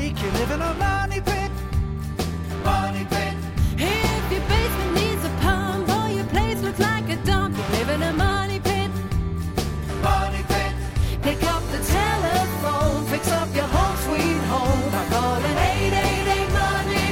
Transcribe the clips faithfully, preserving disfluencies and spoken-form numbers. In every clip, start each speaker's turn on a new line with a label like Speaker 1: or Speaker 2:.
Speaker 1: make you live in a money pit. Money pit.
Speaker 2: If your basement needs a pump or your place looks like a dump, you live in a money pit.
Speaker 1: Money pit.
Speaker 2: Pick up the telephone, fix up your home sweet home by calling eight eight eight money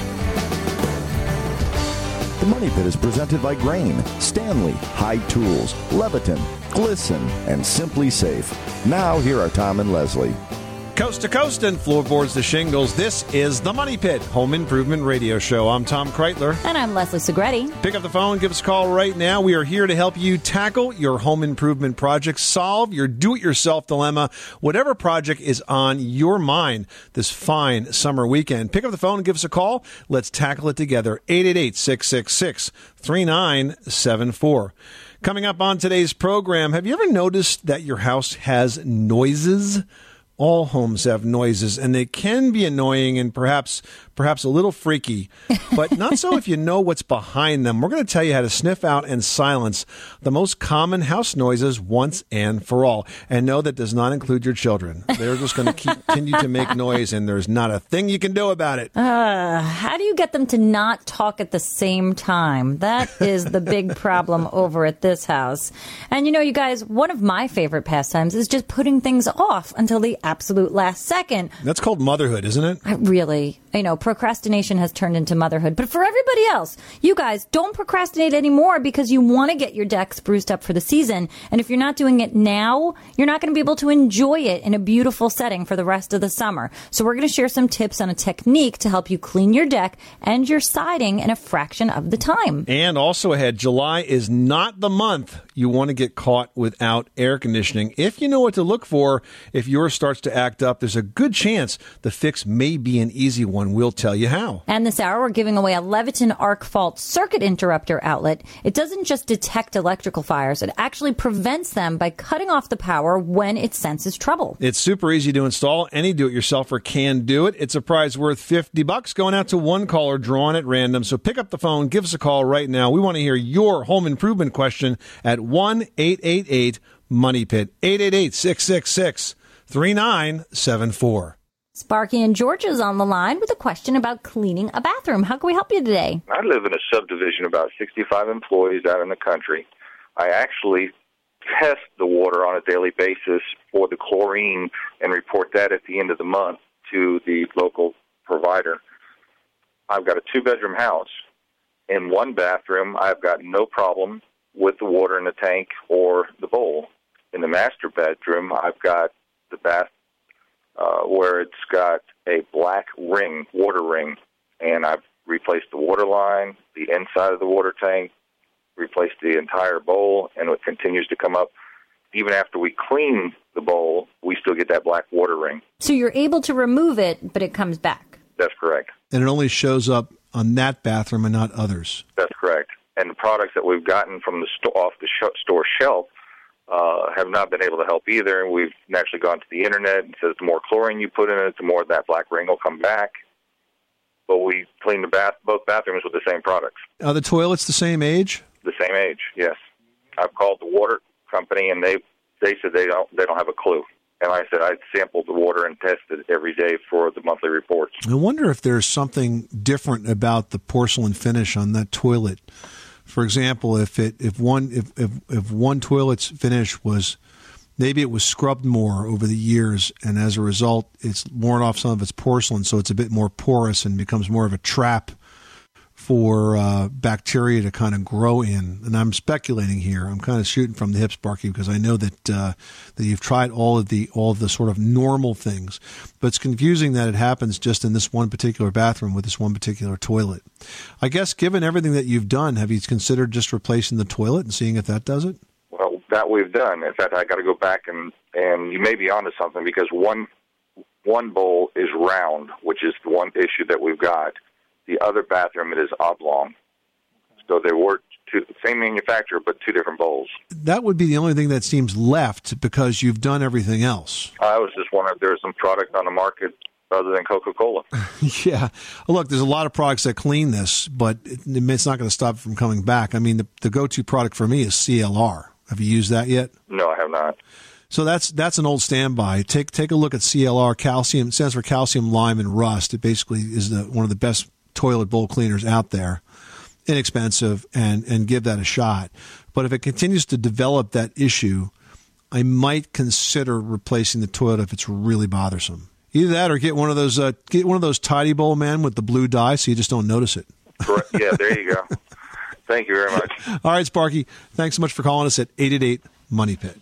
Speaker 2: pit.
Speaker 3: The Money Pit is presented by Grain, Stanley, High Tools, Leviton, Glisten, and Simply Safe. Now, here are Tom and Leslie.
Speaker 4: Coast to coast and floorboards to shingles, this is the Money Pit Home Improvement Radio Show. I'm Tom Kreitler.
Speaker 5: And I'm Leslie Segretti.
Speaker 4: Pick up the phone, give us a call right now. We are here to help you tackle your home improvement project, solve your do-it-yourself dilemma, whatever project is on your mind this fine summer weekend. Pick up the phone and give us a call. Let's tackle it together. eight eight eight, six six six, three nine seven four. Coming up on today's program, have you ever noticed that your house has noises? All homes have noises, and they can be annoying and perhaps perhaps a little freaky, but not so if you know what's behind them. We're going to tell you how to sniff out and silence the most common house noises once and for all. And no, that does not include your children. They're just going to keep, continue to make noise, and there's not a thing you can do about it.
Speaker 5: Uh, how do you get them to not talk at the same time? That is the big problem over at this house. And you know, you guys, one of my favorite pastimes is just putting things off until the absolute last second.
Speaker 4: That's called motherhood, isn't it?
Speaker 5: I really, you know, procrastination has turned into motherhood. But for everybody else, you guys don't procrastinate anymore because you want to get your deck spruced up for the season. And if you're not doing it now, you're not going to be able to enjoy it in a beautiful setting for the rest of the summer. So we're going to share some tips on a technique to help you clean your deck and your siding in a fraction of the time.
Speaker 4: And also ahead, July is not the month you want to get caught without air conditioning. If you know what to look for, if yours starts to act up, there's a good chance the fix may be an easy one. We'll tell you how.
Speaker 5: And this hour, we're giving away a Leviton Arc Fault circuit interrupter outlet. It doesn't just detect electrical fires. It actually prevents them by cutting off the power when it senses trouble.
Speaker 4: It's super easy to install. Any do-it-yourselfer can do it. It's a prize worth fifty bucks going out to one caller drawn at random. So pick up the phone. Give us a call right now. We want to hear your home improvement question at one eight eight eight money pit. eight eight eight, six six six, three nine seven four.
Speaker 5: Sparky in Georgia is on the line with a question about cleaning a bathroom. How can we help you today?
Speaker 6: I live in a subdivision of about sixty-five employees out in the country. I actually test the water on a daily basis for the chlorine and report that at the end of the month to the local provider. I've got a two-bedroom house. In one bathroom, I've got no problem with the water in the tank or the bowl. In the master bedroom, I've got the bath Uh, where it's got a black ring, water ring, and I've replaced the water line, the inside of the water tank, replaced the entire bowl, and it continues to come up. Even after we clean the bowl, we still get that black water ring.
Speaker 5: So you're able to remove it, but it comes back.
Speaker 6: That's correct.
Speaker 4: And it only shows up on that bathroom and not others.
Speaker 6: That's correct. And the products that we've gotten from the sto- off the sh- store shelf Uh, have not been able to help either. And we've actually gone to the internet and says the more chlorine you put in it, the more that black ring will come back. But we clean the bath, both bathrooms with the same products.
Speaker 4: Are the toilets the same age?
Speaker 6: The same age, yes. I've called the water company, and they they said they don't they don't have a clue. And like I said, I sampled the water and tested it every day for the monthly reports.
Speaker 4: I wonder if there's something different about the porcelain finish on that toilet. For example, if it if one if, if if one toilet's finish was maybe it was scrubbed more over the years, and as a result, it's worn off some of its porcelain, so it's a bit more porous and becomes more of a trap for uh, bacteria to kind of grow in. And I'm speculating here. I'm kind of shooting from the hip, Sparky, because I know that uh, that you've tried all of the all of the sort of normal things, but it's confusing that it happens just in this one particular bathroom with this one particular toilet. I guess, given everything that you've done, have you considered just replacing the toilet and seeing if that does it?
Speaker 6: Well, that we've done. In fact, I got to go back and and you may be onto something, because one one bowl is round, which is the one issue that we've got. The other bathroom, it is oblong. So they were two, the same manufacturer, but two different bowls.
Speaker 4: That would be the only thing that seems left, because you've done everything else.
Speaker 6: I was just wondering if there's some product on the market other than Coca-Cola.
Speaker 4: Yeah. Well, look, there's a lot of products that clean this, but it, it's not going to stop it from coming back. I mean, the, the go-to product for me is C L R. Have you used that yet?
Speaker 6: No, I have not.
Speaker 4: So that's that's an old standby. Take take a look at C L R, calcium. It stands for calcium, lime, and rust. It basically is the, one of the best toilet bowl cleaners out there. Inexpensive, and, and give that a shot. But if it continues to develop that issue, I might consider replacing the toilet if it's really bothersome. Either that or get one of those uh, get one of those tidy bowl men with the blue dye so you just don't notice it.
Speaker 6: Correct. Yeah, there you go. Thank you very much.
Speaker 4: All right, Sparky. Thanks so much for calling us at eight eight eight money pit.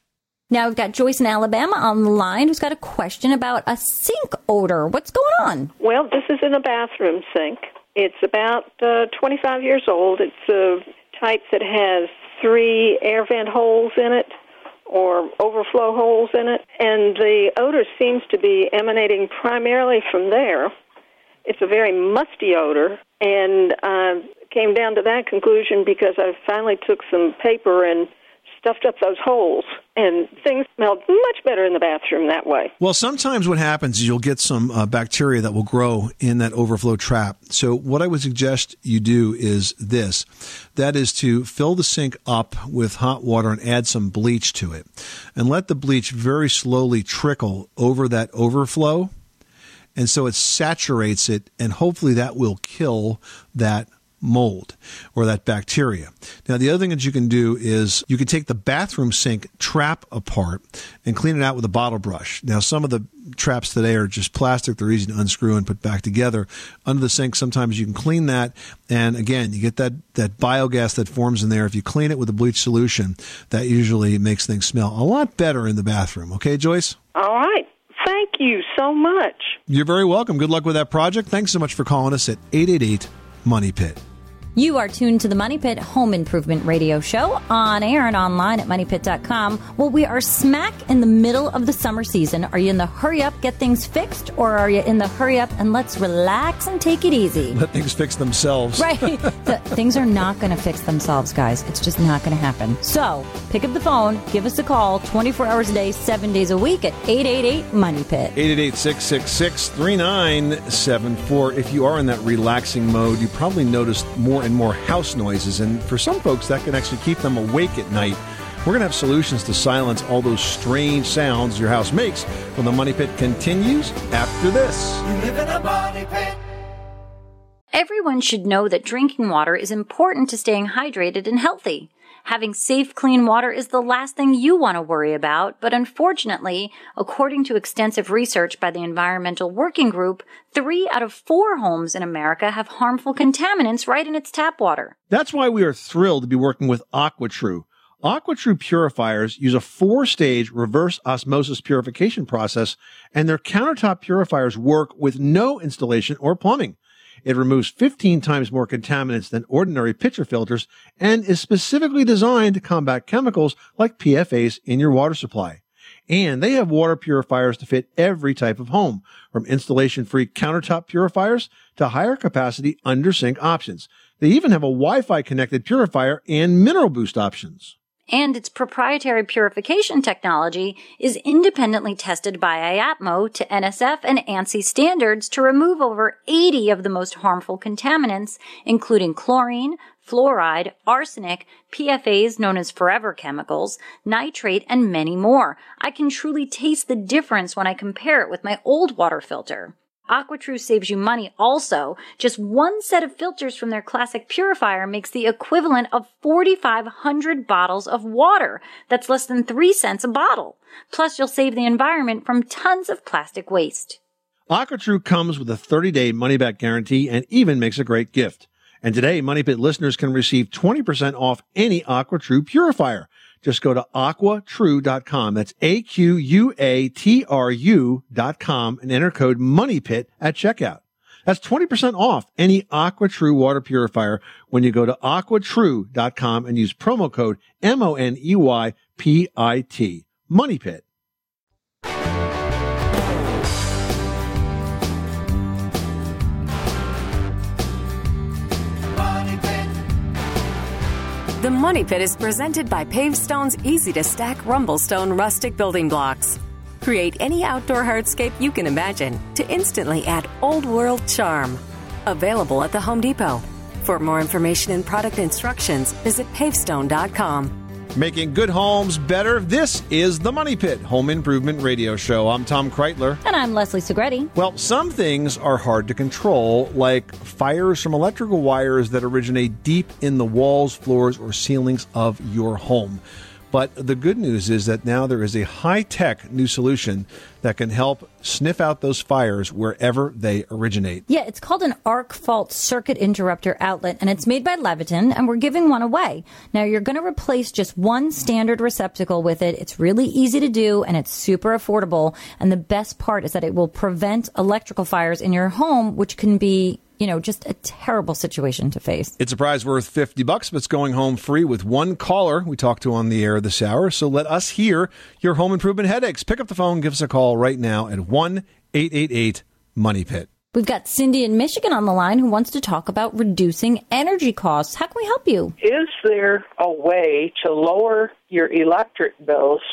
Speaker 5: Now we've got Joyce in Alabama on the line who's got a question about a sink odor. What's going on?
Speaker 7: Well, this is in a bathroom sink. It's about uh, twenty-five years old. It's a type that has three air vent holes in it or overflow holes in it, and the odor seems to be emanating primarily from there. It's a very musty odor, and I came down to that conclusion because I finally took some paper and stuffed up those holes, and things smelled much better in the bathroom that way.
Speaker 4: Well, sometimes what happens is you'll get some uh, bacteria that will grow in that overflow trap. So what I would suggest you do is this. That is to fill the sink up with hot water and add some bleach to it. And let the bleach very slowly trickle over that overflow. And so it saturates it, and hopefully that will kill that mold or that bacteria. Now, the other thing that you can do is you can take the bathroom sink trap apart and clean it out with a bottle brush. Now, some of the traps today are just plastic. They're easy to unscrew and put back together. Under the sink, sometimes you can clean that. And again, you get that, that biogas that forms in there. If you clean it with a bleach solution, that usually makes things smell a lot better in the bathroom. Okay, Joyce?
Speaker 7: All right. Thank you so much.
Speaker 4: You're very welcome. Good luck with that project. Thanks so much for calling us at eight eight eight money pit.
Speaker 5: You are tuned to the Money Pit Home Improvement Radio Show on air and online at money pit dot com. Well, we are smack in the middle of the summer season. Are you in the hurry up, get things fixed, or are you in the hurry up and let's relax and take it easy?
Speaker 4: Let things fix themselves.
Speaker 5: Right. The, things are not going to fix themselves, guys. It's just not going to happen. So pick up the phone, give us a call twenty-four hours a day, seven days a week at eight eight eight money pit.
Speaker 4: eight eight eight, six six six, three nine seven four. If you are in that relaxing mode, you probably noticed more and more house noises, and for some folks that can actually keep them awake at night. We're going to have solutions to silence all those strange sounds your house makes when the Money Pit continues after this.
Speaker 1: You live in a money pit.
Speaker 5: Everyone should know that drinking water is important to staying hydrated and healthy. Having safe, clean water is the last thing you want to worry about, but unfortunately, according to extensive research by the Environmental Working Group, three out of four homes in America have harmful contaminants right in its tap water.
Speaker 4: That's why we are thrilled to be working with AquaTrue. AquaTrue purifiers use a four-stage reverse osmosis purification process, and their countertop purifiers work with no installation or plumbing. It removes fifteen times more contaminants than ordinary pitcher filters and is specifically designed to combat chemicals like P F As in your water supply. And they have water purifiers to fit every type of home, from installation-free countertop purifiers to higher capacity under-sink options. They even have a Wi-Fi connected purifier and mineral boost options.
Speaker 5: And its proprietary purification technology is independently tested by I A P M O to N S F and ANSI standards to remove over eighty of the most harmful contaminants, including chlorine, fluoride, arsenic, P F As known as forever chemicals, nitrate, and many more. I can truly taste the difference when I compare it with my old water filter. AquaTrue saves you money also. Just one set of filters from their classic purifier makes the equivalent of forty-five hundred bottles of water. That's less than three cents a bottle. Plus, you'll save the environment from tons of plastic waste.
Speaker 4: AquaTrue comes with a thirty-day money-back guarantee and even makes a great gift. And today, Money Pit listeners can receive twenty percent off any AquaTrue purifier. Just go to aqua true dot com. That's A Q U A T R U dot com and enter code MONEYPIT at checkout. That's twenty percent off any AquaTrue water purifier when you go to aqua true dot com and use promo code M O N E Y P I T. MONEYPIT.
Speaker 8: The Money Pit is presented by Pavestone's easy-to-stack Rumblestone rustic building blocks. Create any outdoor hardscape you can imagine to instantly add old-world charm. Available at the Home Depot. For more information and product instructions, visit pavestone dot com.
Speaker 4: Making good homes better. This is the Money Pit Home Improvement Radio Show. I'm Tom Kreitler.
Speaker 5: And I'm Leslie Segretti.
Speaker 4: Well, some things are hard to control, like fires from electrical wires that originate deep in the walls, floors, or ceilings of your home. But the good news is that now there is a high-tech new solution that can help sniff out those fires wherever they originate.
Speaker 5: Yeah, it's called an arc fault circuit interrupter outlet, and it's made by Leviton, and we're giving one away. Now, you're going to replace just one standard receptacle with it. It's really easy to do, and it's super affordable. And the best part is that it will prevent electrical fires in your home, which can be, you know, just a terrible situation to face.
Speaker 4: It's a prize worth fifty bucks, but it's going home free with one caller we talked to on the air this hour. So let us hear your home improvement headaches. Pick up the phone, give us a call right now at one eight eight eight money pit.
Speaker 5: We've got Cindy in Michigan on the line who wants to talk about reducing energy costs. How can we help you?
Speaker 9: Is there a way to lower your electric bills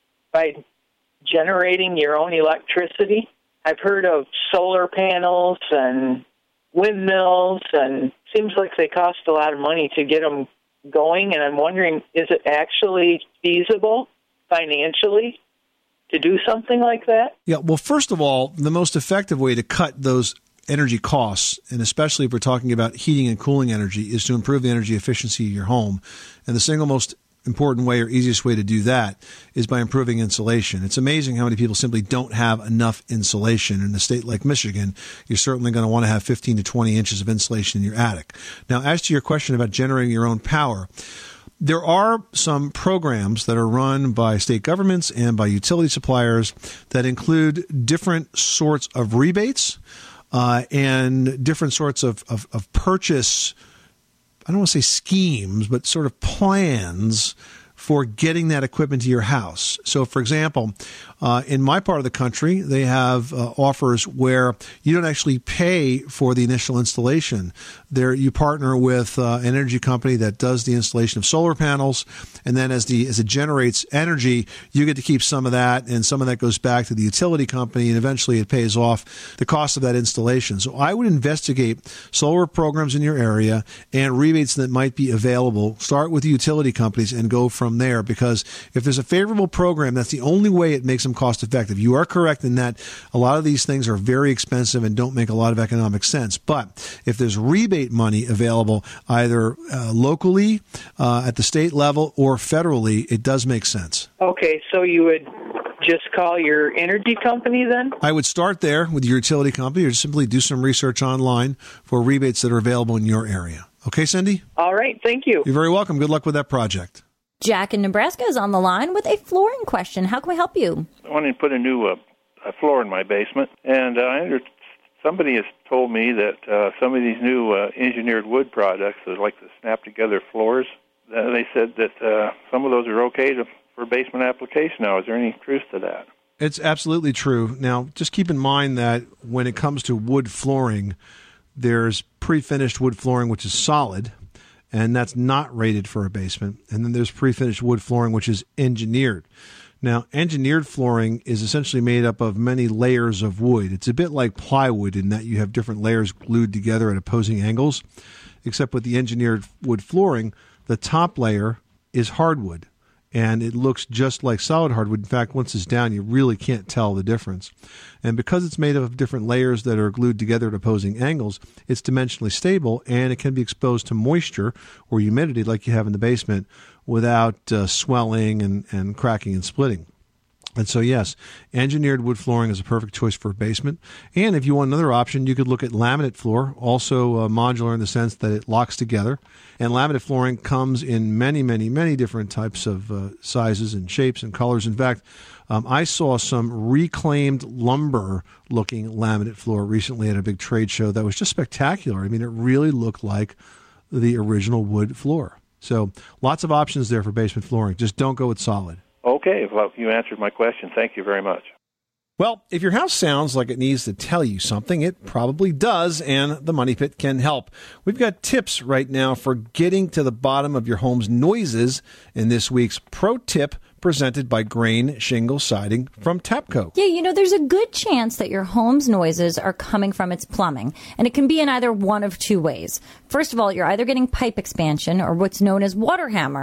Speaker 9: by generating your own electricity? I've heard of solar panels and windmills, and seems like they cost a lot of money to get them going, and I'm wondering, is it actually feasible financially to do something like that?
Speaker 4: Yeah, well, first of all, the most effective way to cut those energy costs, and especially if we're talking about heating and cooling energy, is to improve the energy efficiency of your home. And the single most important way or easiest way to do that is by improving insulation. It's amazing how many people simply don't have enough insulation. In a state like Michigan, you're certainly going to want to have fifteen to twenty inches of insulation in your attic. Now, as to your question about generating your own power, there are some programs that are run by state governments and by utility suppliers that include different sorts of rebates uh, and different sorts of, of, of purchase, I don't want to say schemes, but sort of plans for getting that equipment to your house. So, for example, uh, in my part of the country, they have uh, offers where you don't actually pay for the initial installation. There, you partner with uh, an energy company that does the installation of solar panels, and then as the as it generates energy, you get to keep some of that, and some of that goes back to the utility company, and eventually it pays off the cost of that installation. So I would investigate solar programs in your area and rebates that might be available. Start with the utility companies and go from there, because if there's a favorable program, that's the only way it makes them cost effective. You are correct in that a lot of these things are very expensive and don't make a lot of economic sense. But if there's rebate money available either uh, locally, uh, at the state level, or federally, it does make sense.
Speaker 9: Okay, so you would just call your energy company then?
Speaker 4: I would start there with your utility company, or just simply do some research online for rebates that are available in your area. Okay, Cindy?
Speaker 9: All right, thank you.
Speaker 4: You're very welcome. Good luck with that project.
Speaker 5: Jack in Nebraska is on the line with a flooring question. How can we help you?
Speaker 10: I wanted to put a new uh, a floor in my basement, and uh, I under, somebody has told me that uh, some of these new uh, engineered wood products, uh, like the snap-together floors, uh, they said that uh, some of those are okay to, for basement application now. Is there any truth to that?
Speaker 4: It's absolutely true. Now, just keep in mind that when it comes to wood flooring, there's pre-finished wood flooring, which is solid, and that's not rated for a basement. And then there's pre-finished wood flooring, which is engineered. Now, engineered flooring is essentially made up of many layers of wood. It's a bit like plywood in that you have different layers glued together at opposing angles, except with the engineered wood flooring, the top layer is hardwood, and it looks just like solid hardwood. In fact, once it's down, you really can't tell the difference. And because it's made up of different layers that are glued together at opposing angles, it's dimensionally stable, and it can be exposed to moisture or humidity like you have in the basement without uh, swelling and, and cracking and splitting. And so, yes, engineered wood flooring is a perfect choice for a basement. And if you want another option, you could look at laminate floor, also uh, modular in the sense that it locks together. And laminate flooring comes in many, many, many different types of uh, sizes and shapes and colors. In fact, um, I saw some reclaimed lumber-looking laminate floor recently at a big trade show that was just spectacular. I mean, it really looked like the original wood floor. So lots of options there for basement flooring. Just don't go with solid.
Speaker 10: Okay, well, you answered my question. Thank you very much.
Speaker 4: Well, if your house sounds like it needs to tell you something, it probably does, and the Money Pit can help. We've got tips right now for getting to the bottom of your home's noises in this week's Pro Tip, presented by Grain Shingle Siding from Tapco.
Speaker 5: Yeah, you know, there's a good chance that your home's noises are coming from its plumbing, and it can be in either one of two ways. First of all, you're either getting pipe expansion or what's known as water hammer.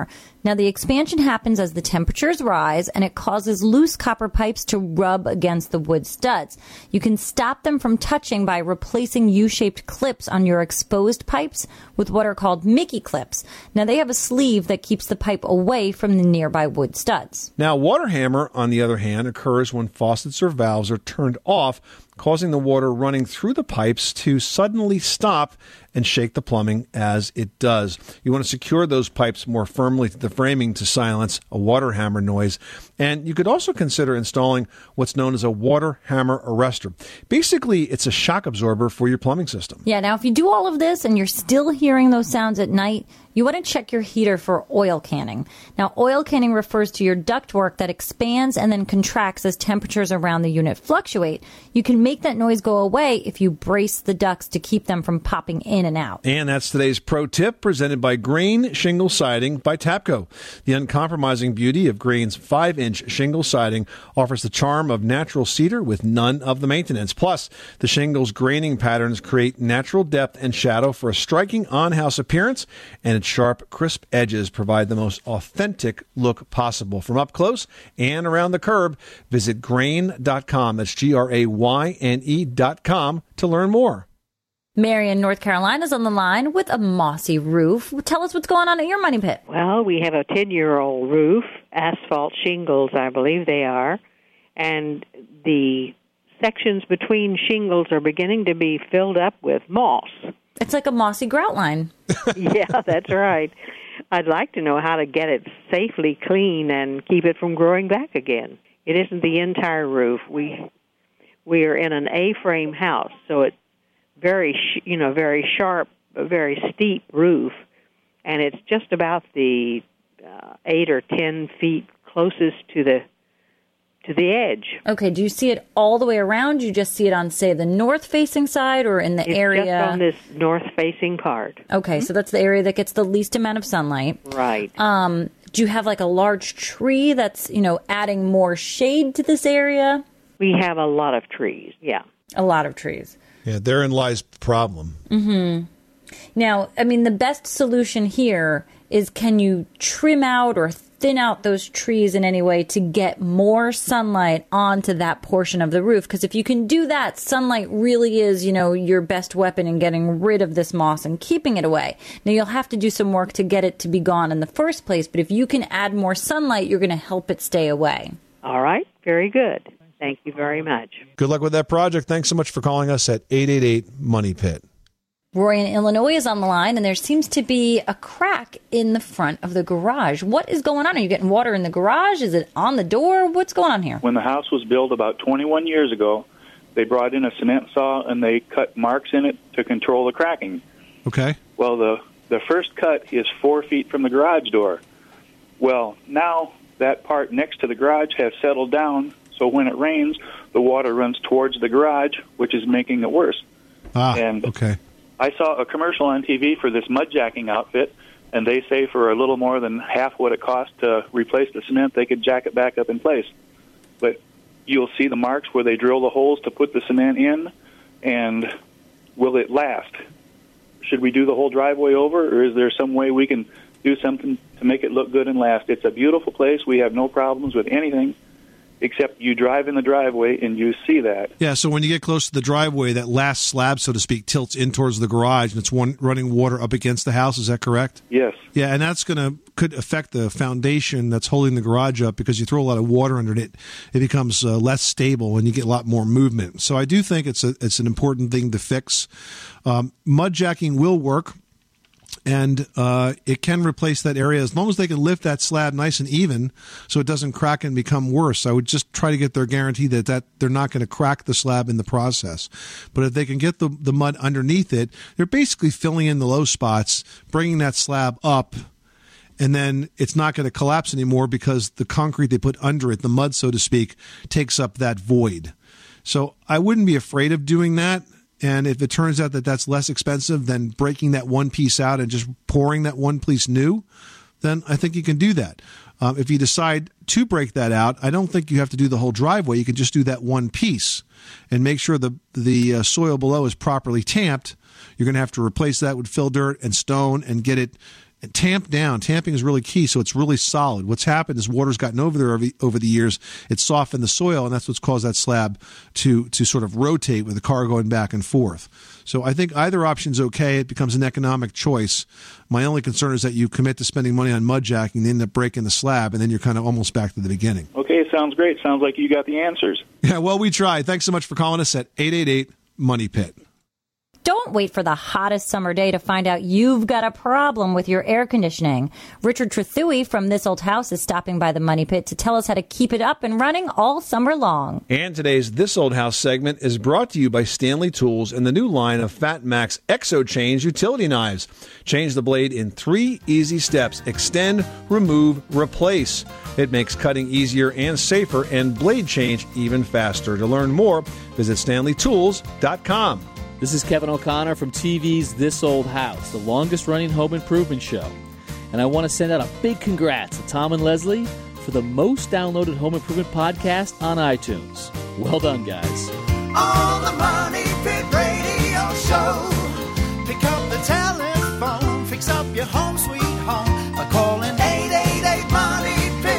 Speaker 5: Now, the expansion happens as the temperatures rise, and it causes loose copper pipes to rub against the wood studs. You can stop them from touching by replacing U-shaped clips on your exposed pipes with what are called Mickey clips. Now, they have a sleeve that keeps the pipe away from the nearby wood studs.
Speaker 4: Now, water hammer, on the other hand, occurs when faucets or valves are turned off, causing the water running through the pipes to suddenly stop and shake the plumbing as it does. You want to secure those pipes more firmly to the framing to silence a water hammer noise. And you could also consider installing what's known as a water hammer arrestor. Basically, it's a shock absorber for your plumbing system.
Speaker 5: Yeah, now if you do all of this and you're still hearing those sounds at night, you want to check your heater for oil canning. Now, oil canning refers to your ductwork that expands and then contracts as temperatures around the unit fluctuate. You can make that noise go away if you brace the ducts to keep them from popping in and out.
Speaker 4: And that's today's pro tip, presented by Grain Shingle Siding by Tapco. The uncompromising beauty of Grain's five-inch shingle siding offers the charm of natural cedar with none of the maintenance. Plus, the shingle's graining patterns create natural depth and shadow for a striking on-house appearance, and its sharp, crisp edges provide the most authentic look possible. From up close and around the curb, visit grain dot com. That's G R A Y N E dot com to learn more.
Speaker 5: Mary in North Carolina is on the line with a mossy roof. Tell us what's going on at your money pit.
Speaker 11: Well, we have a ten-year-old roof, asphalt shingles, I believe they are, and the sections between shingles are beginning to be filled up with moss.
Speaker 5: It's like a mossy grout line.
Speaker 11: Yeah, that's right. I'd like to know how to get it safely clean and keep it from growing back again. It isn't the entire roof. We we are in an A-frame house, so it's very, sh- you know, very sharp, very steep roof, and it's just about the uh, eight or ten feet closest to the to the edge.
Speaker 5: Okay, do you see it all the way around? Do you just see it on, say, the north-facing side or in the
Speaker 11: it's
Speaker 5: area?
Speaker 11: It's just on this north-facing part.
Speaker 5: Okay, mm-hmm. So that's the area that gets the least amount of sunlight.
Speaker 11: Right.
Speaker 5: Um, do you have, like, a large tree that's, you know, adding more shade to this area?
Speaker 11: We have a lot of trees, yeah.
Speaker 5: A lot of trees.
Speaker 4: Yeah, therein lies the problem.
Speaker 5: Mm-hmm. Now, I mean, the best solution here is, can you trim out or thin out those trees in any way to get more sunlight onto that portion of the roof? Because if you can do that, sunlight really is, you know, your best weapon in getting rid of this moss and keeping it away. Now, you'll have to do some work to get it to be gone in the first place, but if you can add more sunlight, you're going to help it stay away.
Speaker 11: All right. Very good. Thank you very much.
Speaker 4: Good luck with that project. Thanks so much for calling us at eight eight eight, money pit.
Speaker 5: Roy in Illinois is on the line, and there seems to be a crack in the front of the garage. What is going on? Are you getting water in the garage? Is it on the door? What's going on here?
Speaker 12: When the house was built about twenty-one years ago, they brought in a cement saw and they cut marks in it to control the cracking.
Speaker 4: Okay.
Speaker 12: Well, the, the first cut is four feet from the garage door. Well, now that part next to the garage has settled down, so when it rains, the water runs towards the garage, which is making it worse.
Speaker 4: Ah,
Speaker 12: and
Speaker 4: okay.
Speaker 12: I saw a commercial on T V for this mud jacking outfit, and they say for a little more than half what it costs to replace the cement, they could jack it back up in place. But you'll see the marks where they drill the holes to put the cement in, and will it last? Should we do the whole driveway over, or is there some way we can do something to make it look good and last? It's a beautiful place. We have no problems with anything, except you drive in the driveway and you see that.
Speaker 4: Yeah, so when you get close to the driveway, that last slab, so to speak, tilts in towards the garage, and it's one running water up against the house. Is that correct?
Speaker 12: Yes.
Speaker 4: Yeah, and that's going to could affect the foundation that's holding the garage up, because you throw a lot of water under it, it becomes uh, less stable and you get a lot more movement. So I do think it's a it's an important thing to fix. Um, mud jacking will work. And uh, it can replace that area as long as they can lift that slab nice and even so it doesn't crack and become worse. I would just try to get their guarantee that, that they're not going to crack the slab in the process. But if they can get the, the mud underneath it, they're basically filling in the low spots, bringing that slab up, and then it's not going to collapse anymore because the concrete they put under it, the mud, so to speak, takes up that void. So I wouldn't be afraid of doing that. And if it turns out that that's less expensive than breaking that one piece out and just pouring that one piece new, then I think you can do that. Um, if you decide to break that out, I don't think you have to do the whole driveway. You can just do that one piece and make sure the the uh, soil below is properly tamped. You're going to have to replace that with fill dirt and stone and get it and tamp down. Tamping is really key, so it's really solid. What's happened is water's gotten over there over, over the years. It's softened the soil, and that's what's caused that slab to to sort of rotate with the car going back and forth. So I think either option's okay. It becomes an economic choice. My only concern is that you commit to spending money on mud jacking, then end up breaking the slab, and then you're kind of almost back to the beginning.
Speaker 12: Okay, sounds great. Sounds like you got the answers.
Speaker 4: Yeah, well, we tried. Thanks so much for calling us at eight eight eight, money pit.
Speaker 5: Don't wait for the hottest summer day to find out you've got a problem with your air conditioning. Richard Trethewey from This Old House is stopping by the Money Pit to tell us how to keep it up and running all summer long.
Speaker 4: And today's This Old House segment is brought to you by Stanley Tools and the new line of Fat Max Exo Change utility knives. Change the blade in three easy steps. Extend, remove, replace. It makes cutting easier and safer and blade change even faster. To learn more, visit stanley tools dot com.
Speaker 13: This is Kevin O'Connor from T V's This Old House, the longest-running home improvement show. And I want to send out a big congrats to Tom and Leslie for the most downloaded home improvement podcast on iTunes. Well done, guys.
Speaker 1: On the Money Pit Radio Show, pick up the telephone, fix up your home sweet home by calling eight eight eight, money pit.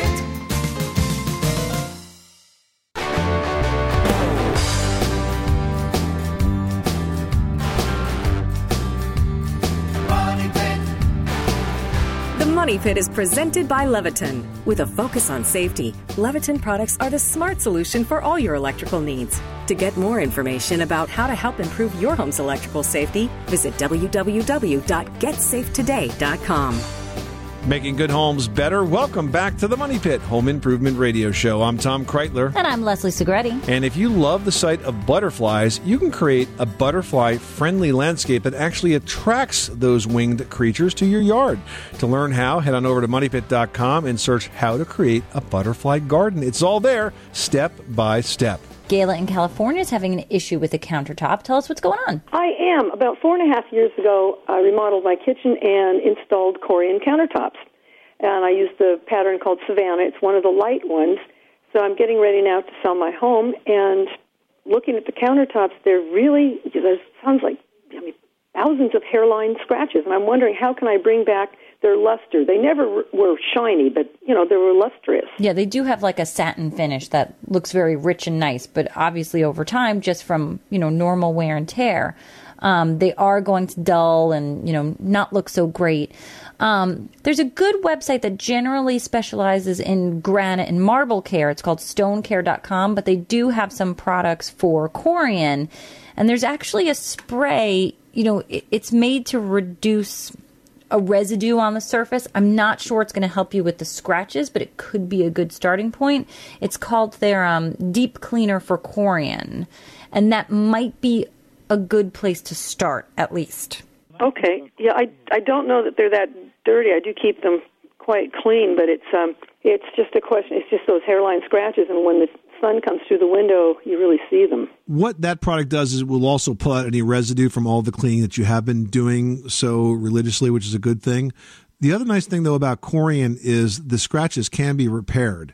Speaker 8: Money Pit is presented by Leviton. With a focus on safety, Leviton products are the smart solution for all your electrical needs. To get more information about how to help improve your home's electrical safety, visit w w w dot get safe today dot com.
Speaker 4: Making good homes better. Welcome back to the Money Pit Home Improvement Radio Show. I'm Tom Kreitler.
Speaker 5: And I'm Leslie Segretti.
Speaker 4: And if you love the sight of butterflies, you can create a butterfly-friendly landscape that actually attracts those winged creatures to your yard. To learn how, head on over to money pit dot com and search how to create a butterfly garden. It's all there, step by step.
Speaker 5: Gayla in California is having an issue with the countertop. Tell us what's going on.
Speaker 7: I am. About four and a half years ago, I remodeled my kitchen and installed Corian countertops. And I used the pattern called Savannah. It's one of the light ones. So I'm getting ready now to sell my home. And looking at the countertops, they're really, there sounds like I mean, thousands of hairline scratches. And I'm wondering, how can I bring back their luster? They never were shiny, but, you know, they were lustrous.
Speaker 5: Yeah, they do have like a satin finish that looks very rich and nice, but obviously over time, just from, you know, normal wear and tear, um, they are going to dull and, you know, not look so great. Um, there's a good website that generally specializes in granite and marble care. It's called stone care dot com, but they do have some products for Corian. And there's actually a spray, you know, it, it's made to reduce a residue on the surface. I'm not sure it's going to help you with the scratches, but it could be a good starting point. It's called their um, Deep Cleaner for Corian, and that might be a good place to start, at least.
Speaker 7: Okay. Yeah, I, I don't know that they're that dirty. I do keep them quite clean, but it's um it's just a question. It's just those hairline scratches, and when the sun comes through the window, you really see them. What
Speaker 4: that product does is it will also pull out any residue from all the cleaning that you have been doing so religiously, which is a good thing. The other nice thing, though, about Corian is the scratches can be repaired.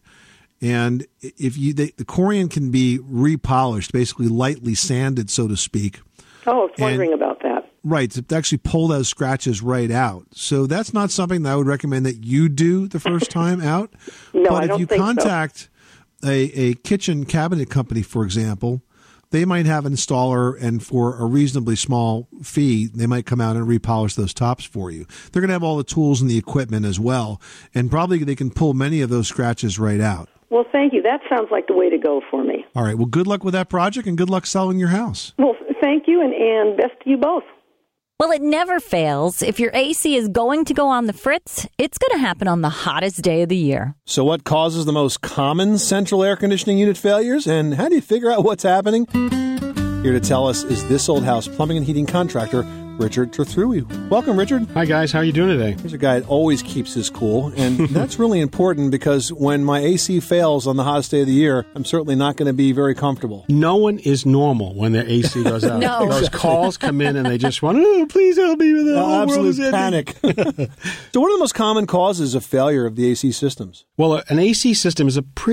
Speaker 4: And if you they, the Corian can be repolished, basically lightly sanded, so to speak.
Speaker 7: Oh, I was wondering
Speaker 4: and,
Speaker 7: about that.
Speaker 4: Right, to actually pull those scratches right out. So that's not something that I would recommend that you do the first time out.
Speaker 7: No,
Speaker 4: but
Speaker 7: I
Speaker 4: if
Speaker 7: don't
Speaker 4: you
Speaker 7: think
Speaker 4: contact
Speaker 7: so.
Speaker 4: A, a kitchen cabinet company, for example, they might have an installer, and for a reasonably small fee, they might come out and repolish those tops for you. They're going to have all the tools and the equipment as well, and probably they can pull many of those scratches right out.
Speaker 7: Well, thank you. That sounds like the way to go for me.
Speaker 4: All right. Well, good luck with that project, and good luck selling your house.
Speaker 7: Well, thank you, and, and best to you both.
Speaker 5: Well, it never fails. If your A C is going to go on the fritz, it's going to happen on the hottest day of the year.
Speaker 4: So what causes the most common central air conditioning unit failures, and how do you figure out what's happening? Here to tell us is This Old House plumbing and heating contractor, Richard Trethewey. Welcome, Richard.
Speaker 14: Hi, guys. How are you doing today?
Speaker 4: Here's a guy that always keeps his cool, and that's really important because when my A C fails on the hottest day of the year, I'm certainly not going to be very comfortable.
Speaker 14: No one is normal when their A C goes out.
Speaker 5: No.
Speaker 14: Those calls come in and they just want, oh, please help me with that.
Speaker 4: Uh, absolute panic. So what are the most common causes of failure of the A C systems?
Speaker 14: Well, an A C system is a pretty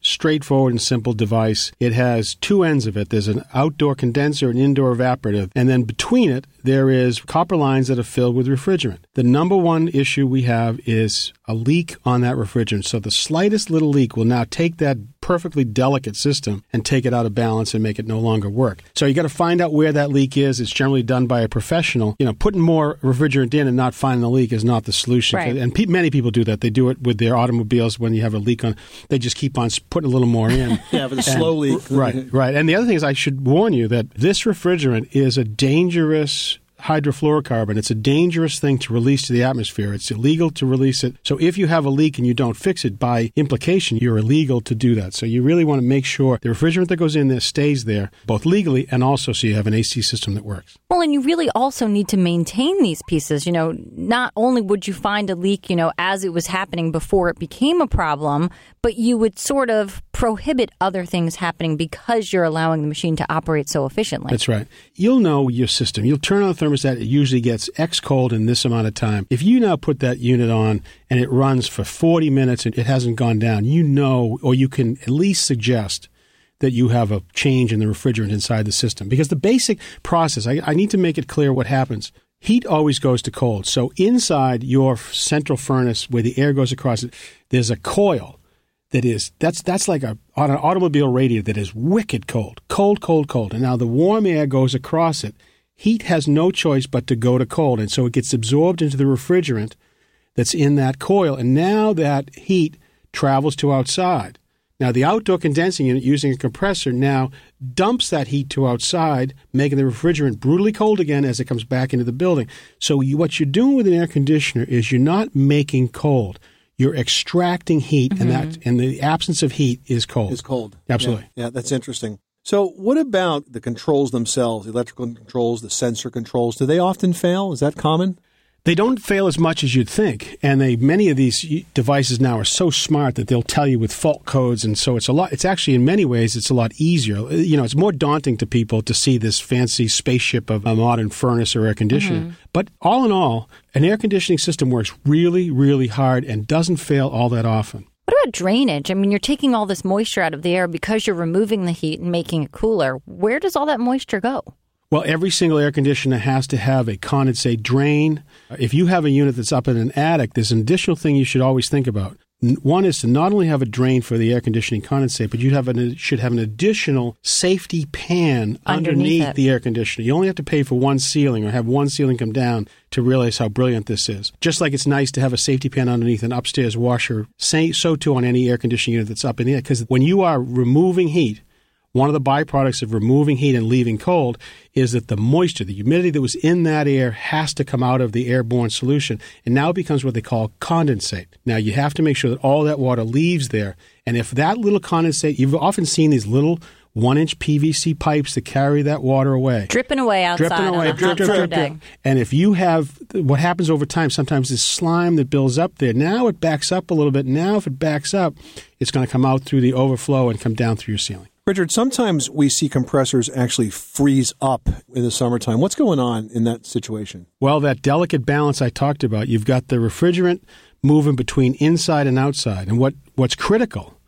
Speaker 14: straightforward and simple device. It has two ends of it. There's an outdoor condenser and indoor evaporative. And then between it, there is copper lines that are filled with refrigerant. The number one issue we have is a leak on that refrigerant. So the slightest little leak will now take that perfectly delicate system and take it out of balance and make it no longer work. So you got to find out where that leak is. It's generally done by a professional. You know, putting more refrigerant in and not finding the leak is not the solution.
Speaker 5: Right.
Speaker 14: And pe- many people do that. They do it with their automobiles when you have a leak on. They just keep on putting a little more in.
Speaker 4: Yeah, but a slow leak.
Speaker 14: Right, right. And the other thing is I should warn you that this refrigerant is a dangerous hydrofluorocarbon. It's a dangerous thing to release to the atmosphere. It's illegal to release it. So if you have a leak and you don't fix it, by implication, you're illegal to do that. So you really want to make sure the refrigerant that goes in there stays there, both legally and also so you have an A C system that works.
Speaker 5: Well, and you really also need to maintain these pieces. You know, not only would you find a leak, you know, as it was happening before it became a problem, but you would sort of prohibit other things happening because you're allowing the machine to operate so efficiently.
Speaker 14: That's right. You'll know your system. You'll turn on the thermostat. It usually gets X cold in this amount of time. If you now put that unit on and it runs for forty minutes and it hasn't gone down, you know, or you can at least suggest that you have a change in the refrigerant inside the system. Because the basic process, I, I need to make it clear what happens. Heat always goes to cold. So inside your central furnace where the air goes across it, there's a coil that is, that's that's like a, on an automobile radiator that is wicked cold. Cold, cold, cold. And now the warm air goes across it. Heat has no choice but to go to cold. And so it gets absorbed into the refrigerant that's in that coil. And now that heat travels to outside. Now, the outdoor condensing unit using a compressor now dumps that heat to outside, making the refrigerant brutally cold again as it comes back into the building. So you, what you're doing with an air conditioner is you're not making cold. You're extracting heat, mm-hmm. and that and the absence of heat is cold.
Speaker 4: Is cold.
Speaker 14: Absolutely.
Speaker 4: Yeah, yeah, that's interesting. So what about the controls themselves, the electrical controls, the sensor controls? Do they often fail? Is that common?
Speaker 14: They don't fail as much as you'd think, and they many of these devices now are so smart that they'll tell you with fault codes, and so it's a lot. It's actually in many ways it's a lot easier. You know, it's more daunting to people to see this fancy spaceship of a modern furnace or air conditioner. Mm-hmm. But all in all, an air conditioning system works really, really hard and doesn't fail all that often.
Speaker 5: What about drainage? I mean, you're taking all this moisture out of the air because you're removing the heat and making it cooler. Where does all that moisture go?
Speaker 14: Well, every single air conditioner has to have a condensate drain. If you have a unit that's up in an attic, there's an additional thing you should always think about. One is to not only have a drain for the air conditioning condensate, but you have an, should have an additional safety pan underneath, underneath the air conditioner. You only have to pay for one ceiling or have one ceiling come down to realize how brilliant this is. Just like it's nice to have a safety pan underneath an upstairs washer, say, so too on any air conditioning unit that's up in the air. Because when you are removing heat, one of the byproducts of removing heat and leaving cold is that the moisture, the humidity that was in that air has to come out of the airborne solution, and now it becomes what they call condensate. Now, you have to make sure that all that water leaves there, and if that little condensate, you've often seen these little one-inch P V C pipes that carry that water away.
Speaker 5: Dripping away outside
Speaker 14: Dripping away,
Speaker 5: on a
Speaker 14: drip,
Speaker 5: hot
Speaker 14: drip,
Speaker 5: summer
Speaker 14: drip,
Speaker 5: day.
Speaker 14: drip. And if you have, what happens over time, sometimes this slime that builds up there, now it backs up a little bit. Now if it backs up, it's going to come out through the overflow and come down through your ceiling.
Speaker 4: Richard, sometimes we see compressors actually freeze up in the summertime. What's going on in that situation?
Speaker 14: Well, that delicate balance I talked about, you've got the refrigerant moving between inside and outside. And what, what's critical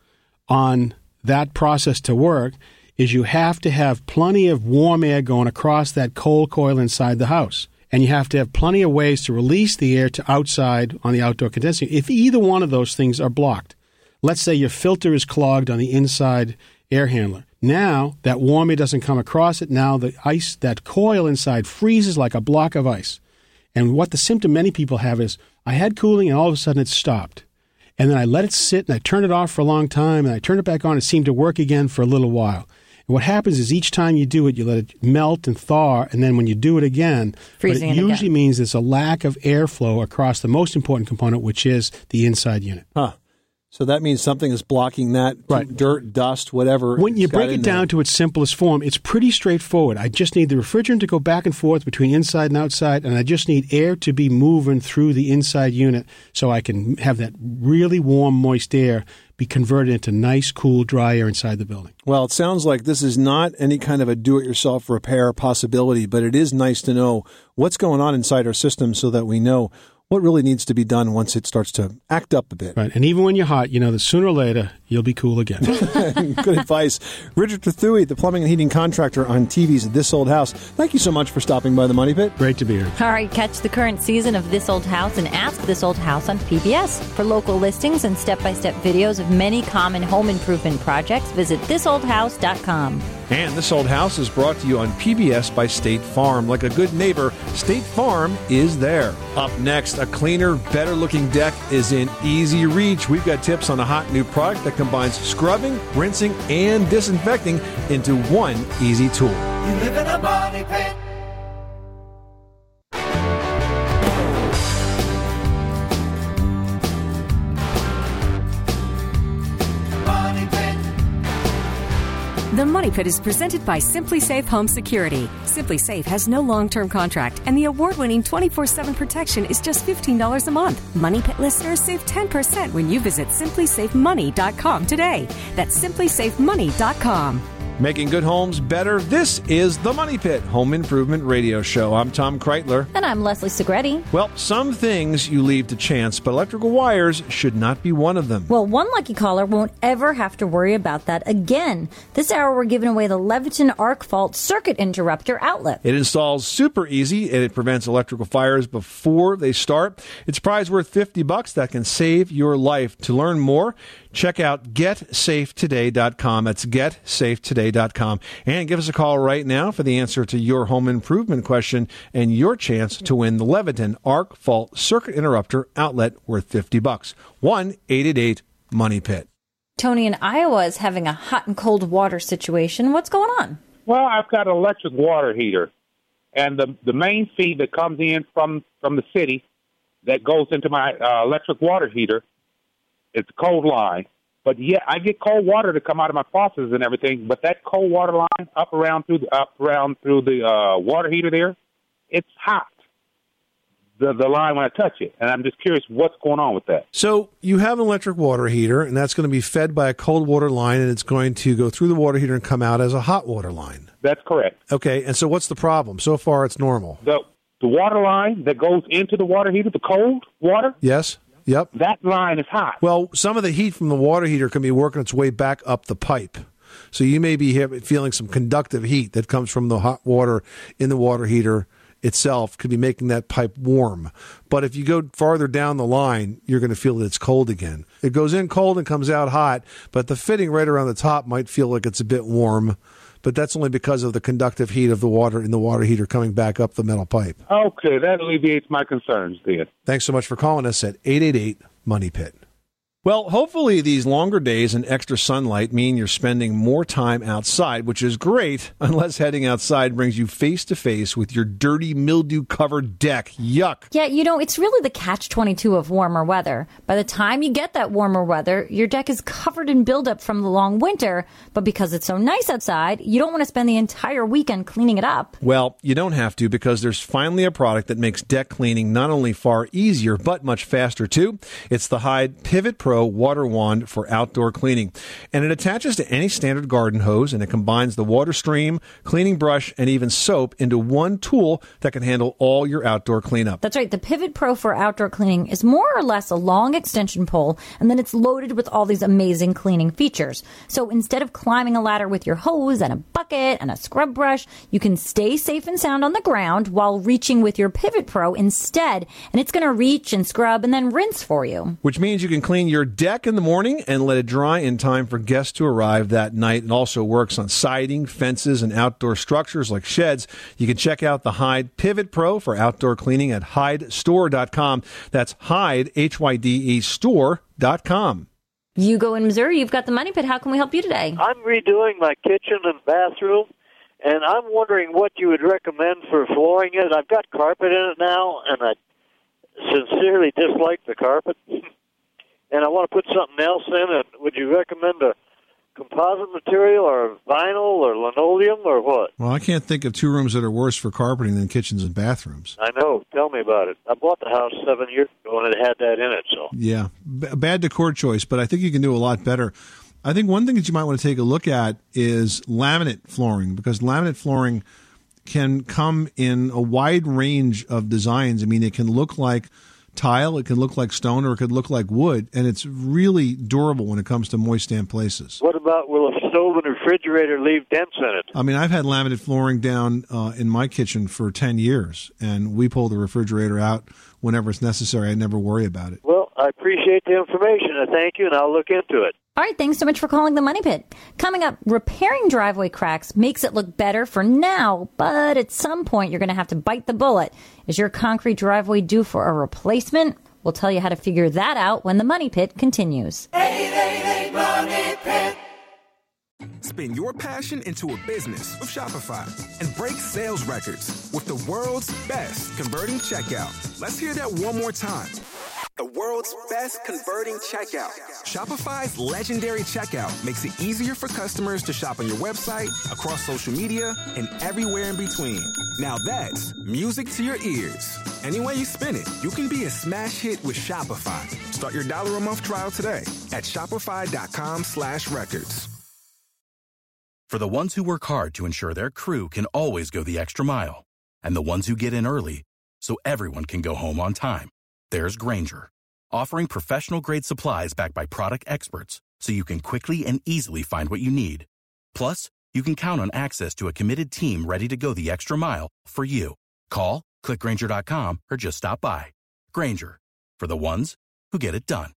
Speaker 14: on that process to work is you have to have plenty of warm air going across that cold coil inside the house. And you have to have plenty of ways to release the air to outside on the outdoor condensing. If either one of those things are blocked, let's say your filter is clogged on the inside air handler. Now, that warm air doesn't come across it. Now, the ice, that coil inside freezes like a block of ice. And what the symptom many people have is, I had cooling and all of a sudden it stopped. And then I let it sit and I turned it off for a long time and I turned it back on. It seemed to work again for a little while. And what happens is each time you do it, you let it melt and thaw. And then when you do it again,
Speaker 5: Freezing
Speaker 14: but it
Speaker 5: it
Speaker 14: usually
Speaker 5: again.
Speaker 14: means there's a lack of airflow across the most important component, which is the inside unit.
Speaker 4: Huh. So that means something is blocking that,
Speaker 14: right.
Speaker 4: Dirt, dust, whatever.
Speaker 14: When you
Speaker 4: it's got
Speaker 14: break
Speaker 4: in
Speaker 14: it down
Speaker 4: there.
Speaker 14: to its simplest form, it's pretty straightforward. I just need the refrigerant to go back and forth between inside and outside, and I just need air to be moving through the inside unit so I can have that really warm, moist air be converted into nice, cool, dry air inside the building.
Speaker 4: Well, it sounds like this is not any kind of a do-it-yourself repair possibility, but it is nice to know what's going on inside our system so that we know what really needs to be done once it starts to act up a bit.
Speaker 14: Right. And even when you're hot, you know that sooner or later you'll be cool again.
Speaker 4: Good advice. Richard Tathui, the plumbing and heating contractor on T V's This Old House. Thank you so much for stopping by the Money Pit.
Speaker 14: Great to be here.
Speaker 5: All right, catch the current season of This Old House and Ask This Old House on P B S. For local listings and step-by-step videos of many common home improvement projects, visit this old house dot com.
Speaker 4: And This Old House is brought to you on P B S by State Farm. Like a good neighbor, State Farm is there. Up next, a cleaner, better-looking deck is in easy reach. We've got tips on a hot new product that combines scrubbing, rinsing, and disinfecting into one easy tool.
Speaker 1: You live in a money pit. Money pit.
Speaker 8: The Money Pit is presented by Simply Safe Home Security. Simply Safe has no long-term contract, and the award-winning twenty-four seven protection is just fifteen dollars a month. Money Pit listeners save ten percent when you visit simply safe money dot com today. That's simply safe money dot com.
Speaker 4: Making good homes better. This is the Money Pit Home Improvement Radio Show. I'm Tom Kreitler.
Speaker 5: And I'm Leslie Segretti.
Speaker 4: Well, some things you leave to chance, but electrical wires should not be one of them.
Speaker 5: Well, one lucky caller won't ever have to worry about that again. This hour, we're giving away the Leviton Arc Fault Circuit Interrupter Outlet.
Speaker 4: It installs super easy, and it prevents electrical fires before they start. It's prize worth fifty bucks that can save your life. To learn more, check out get safe today dot com. That's get safe today dot com. And give us a call right now for the answer to your home improvement question and your chance to win the Leviton Arc Fault Circuit Interrupter Outlet worth fifty bucks. one eight eight eight money pit.
Speaker 5: Tony in Iowa is having a hot and cold water situation. What's going on?
Speaker 15: Well, I've got an electric water heater, and the the main feed that comes in from, from the city that goes into my uh, electric water heater, it's a cold line. But yeah, I get cold water to come out of my faucets and everything. But that cold water line up around through the, up around through the uh, water heater there, it's hot. The the line when I touch it, and I'm just curious what's going on with that.
Speaker 4: So you have an electric water heater, and that's going to be fed by a cold water line, and it's going to go through the water heater and come out as a hot water line.
Speaker 15: That's correct.
Speaker 4: Okay, and so what's the problem? So far, it's normal.
Speaker 15: The the water line that goes into the water heater, the cold water.
Speaker 4: Yes. Yep.
Speaker 15: That line is hot.
Speaker 4: Well, some of the heat from the water heater can be working its way back up the pipe. So you may be feeling some conductive heat that comes from the hot water in the water heater itself, could be making that pipe warm. But if you go farther down the line, you're going to feel that it's cold again. It goes in cold and comes out hot, but the fitting right around the top might feel like it's a bit warm. But that's only because of the conductive heat of the water in the water heater coming back up the metal pipe.
Speaker 15: Okay, that alleviates my concerns then.
Speaker 4: Thanks so much for calling us at eight eight eight money pit. Well, hopefully these longer days and extra sunlight mean you're spending more time outside, which is great, unless heading outside brings you face-to-face with your dirty, mildew-covered deck. Yuck.
Speaker 5: Yeah, you know, it's really the catch twenty-two of warmer weather. By the time you get that warmer weather, your deck is covered in buildup from the long winter, but because it's so nice outside, you don't want to spend the entire weekend cleaning it up.
Speaker 4: Well, you don't have to, because there's finally a product that makes deck cleaning not only far easier, but much faster, too. It's the Hyde Pivot Pro Water Wand for outdoor cleaning. And it attaches to any standard garden hose, and it combines the water stream, cleaning brush, and even soap into one tool that can handle all your outdoor cleanup.
Speaker 5: That's right. The Pivot Pro for outdoor cleaning is more or less a long extension pole, and then it's loaded with all these amazing cleaning features. So instead of climbing a ladder with your hose and a bucket and a scrub brush, you can stay safe and sound on the ground while reaching with your Pivot Pro instead, and it's going to reach and scrub and then rinse for you.
Speaker 4: Which means you can clean your deck in the morning and let it dry in time for guests to arrive that night. It also works on siding, fences, and outdoor structures like sheds. You can check out the Hyde Pivot Pro for outdoor cleaning at hyde store dot com. That's Hyde, H Y D E, store dot com.
Speaker 5: Hugo in Missouri, you've got the Money Pit. How can we help you today?
Speaker 16: I'm redoing my kitchen and bathroom, and I'm wondering what you would recommend for flooring it. I've got carpet in it now, and I sincerely dislike the carpet. And I want to put something else in it. Would you recommend a composite material or vinyl or linoleum or what?
Speaker 4: Well, I can't think of two rooms that are worse for carpeting than kitchens and bathrooms.
Speaker 16: I know. Tell me about it. I bought the house seven years ago, and it had that in it. So
Speaker 4: Yeah, B- bad decor choice, but I think you can do a lot better. I think one thing that you might want to take a look at is laminate flooring, because laminate flooring can come in a wide range of designs. I mean, it can look like tile, it can look like stone, or it could look like wood, and it's really durable when it comes to moist, damp places.
Speaker 16: What about, will a stove and refrigerator leave dents in it?
Speaker 4: I mean, I've had laminated flooring down uh, in my kitchen for ten years, and we pull the refrigerator out whenever it's necessary. I never worry about it.
Speaker 16: Well, I appreciate the information. I thank you, and I'll look into it.
Speaker 5: All right, thanks so much for calling the Money Pit. Coming up, repairing driveway cracks makes it look better for now, but at some point you're going to have to bite the bullet. Is your concrete driveway due for a replacement? We'll tell you how to figure that out when the Money Pit continues.
Speaker 1: eight eight eight Money Pit.
Speaker 17: Spin your passion into a business with Shopify and break sales records with the world's best converting checkout. Let's hear that one more time. The world's best converting checkout. Shopify's legendary checkout makes it easier for customers to shop on your website, across social media, and everywhere in between. Now that's music to your ears. Any way you spin it, you can be a smash hit with Shopify. Start your dollar a month trial today at shopify.com slash records.
Speaker 18: For the ones who work hard to ensure their crew can always go the extra mile, and the ones who get in early so everyone can go home on time, there's Grainger, offering professional-grade supplies backed by product experts so you can quickly and easily find what you need. Plus, you can count on access to a committed team ready to go the extra mile for you. Call, click Grainger dot com, or just stop by. Grainger, for the ones who get it done.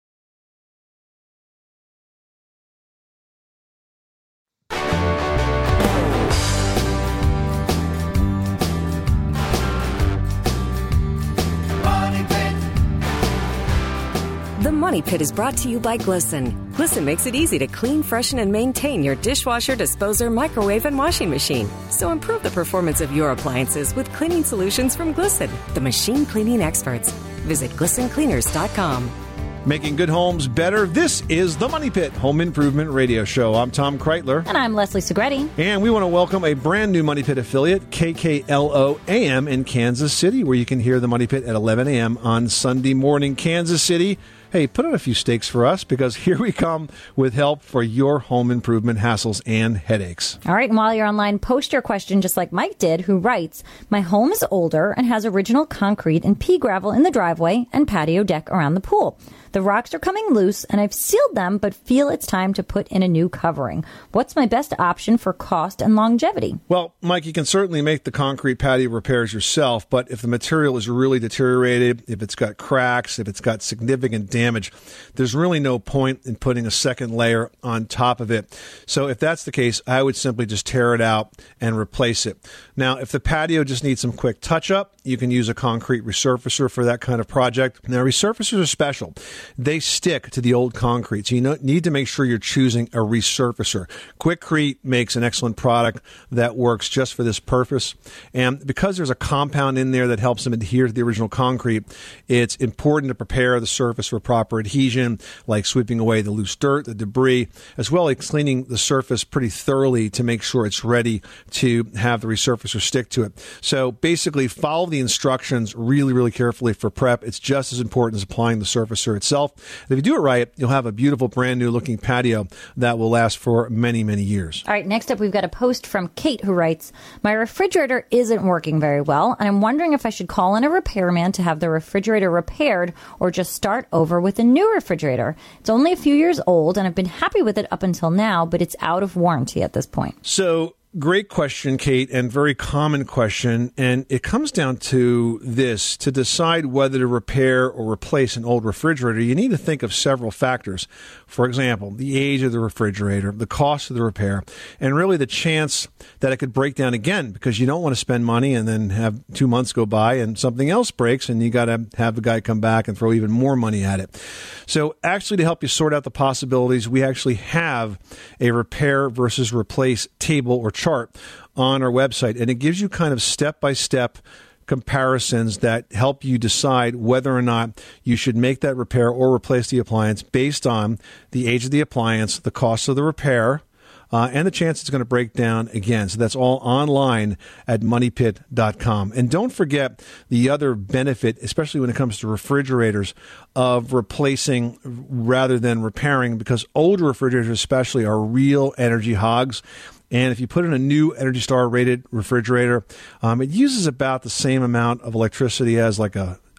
Speaker 8: The Money Pit is brought to you by Glisten. Glisten makes it easy to clean, freshen, and maintain your dishwasher, disposer, microwave, and washing machine. So improve the performance of your appliances with cleaning solutions from Glisten, the machine cleaning experts. Visit glisten cleaners dot com.
Speaker 4: Making good homes better. This is the Money Pit Home Improvement Radio Show. I'm Tom Kreitler.
Speaker 5: And I'm Leslie Segretti.
Speaker 4: And we want to welcome a brand new Money Pit affiliate, K K L O A M in Kansas City, where you can hear the Money Pit at eleven a.m. on Sunday morning. Kansas City, hey, put on a few stakes for us, because here we come with help for your home improvement hassles and headaches.
Speaker 5: All right, and while you're online, post your question just like Mike did, who writes, my home is older and has original concrete and pea gravel in the driveway and patio deck around the pool. The rocks are coming loose, and I've sealed them, but feel it's time to put in a new covering. What's my best option for cost and longevity?
Speaker 4: Well, Mike, you can certainly make the concrete patio repairs yourself, but if the material is really deteriorated, if it's got cracks, if it's got significant damage, there's really no point in putting a second layer on top of it. So if that's the case, I would simply just tear it out and replace it. Now, if the patio just needs some quick touch-up, you can use a concrete resurfacer for that kind of project. Now, resurfacers are special. They stick to the old concrete, so you need to make sure you're choosing a resurfacer. Quikrete makes an excellent product that works just for this purpose, and because there's a compound in there that helps them adhere to the original concrete, it's important to prepare the surface for proper adhesion, like sweeping away the loose dirt, the debris, as well as cleaning the surface pretty thoroughly to make sure it's ready to have the resurfacer stick to it. So basically, follow the instructions really, really carefully for prep. It's just as important as applying the surfacer itself. And if you do it right, you'll have a beautiful, brand new looking patio that will last for many, many years.
Speaker 5: All right, next up, we've got a post from Kate, who writes, my refrigerator isn't working very well, and I'm wondering if I should call in a repairman to have the refrigerator repaired or just start over with a new refrigerator. It's only a few years old, and I've been happy with it up until now, but it's out of warranty at this point.
Speaker 4: So, great question, Kate, and very common question. And it comes down to this. To decide whether to repair or replace an old refrigerator, you need to think of several factors. For example, the age of the refrigerator, the cost of the repair, and really the chance that it could break down again, because you don't want to spend money and then have two months go by and something else breaks and you got to have the guy come back and throw even more money at it. So actually, to help you sort out the possibilities, we actually have a repair versus replace table or chart on our website, and it gives you kind of step-by-step comparisons that help you decide whether or not you should make that repair or replace the appliance based on the age of the appliance, the cost of the repair, uh, and the chance it's going to break down again. So that's all online at money pit dot com. And don't forget the other benefit, especially when it comes to refrigerators, of replacing rather than repairing, because older refrigerators especially are real energy hogs. And if you put in a new Energy Star rated refrigerator, um, it uses about the same amount of electricity as like a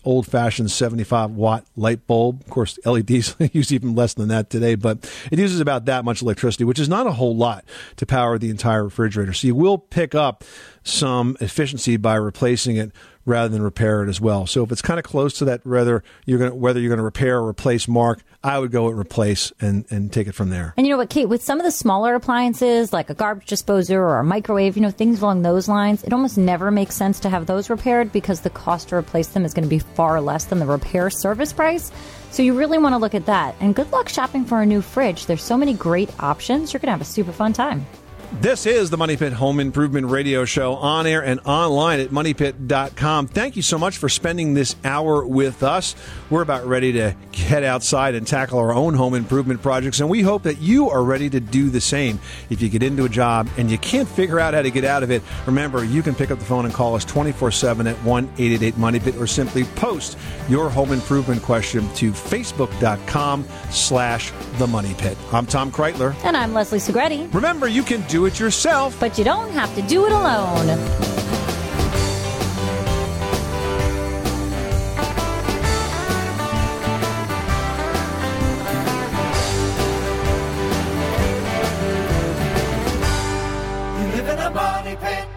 Speaker 4: old-fashioned seventy-five watt light bulb. Of course, L E Ds use even less than that today, but it uses about that much electricity, which is not a whole lot to power the entire refrigerator. So you will pick up some efficiency by replacing it rather than repair it as well. So if it's kind of close to that, whether you're going to, whether you're going to repair or replace mark, I would go with replace and, and take it from there.
Speaker 5: And you know what, Kate, with some of the smaller appliances, like a garbage disposer or a microwave, you know, things along those lines, it almost never makes sense to have those repaired because the cost to replace them is going to be far less than the repair service price. So you really want to look at that. And good luck shopping for a new fridge. There's so many great options. You're going to have a super fun time.
Speaker 4: This is the Money Pit Home Improvement Radio Show, on air and online at money pit dot com. Thank you so much for spending this hour with us. We're about ready to head outside and tackle our own home improvement projects, and we hope that you are ready to do the same. If you get into a job and you can't figure out how to get out of it, remember, you can pick up the phone and call us twenty-four seven at one eight eight eight money pit, or simply post your home improvement question to facebook dot com slash the money pit. I'm Tom Kreitler.
Speaker 5: And I'm Leslie Segretti.
Speaker 4: Remember, you can do it yourself,
Speaker 5: but you don't have to do it alone.
Speaker 1: You live in a money pit.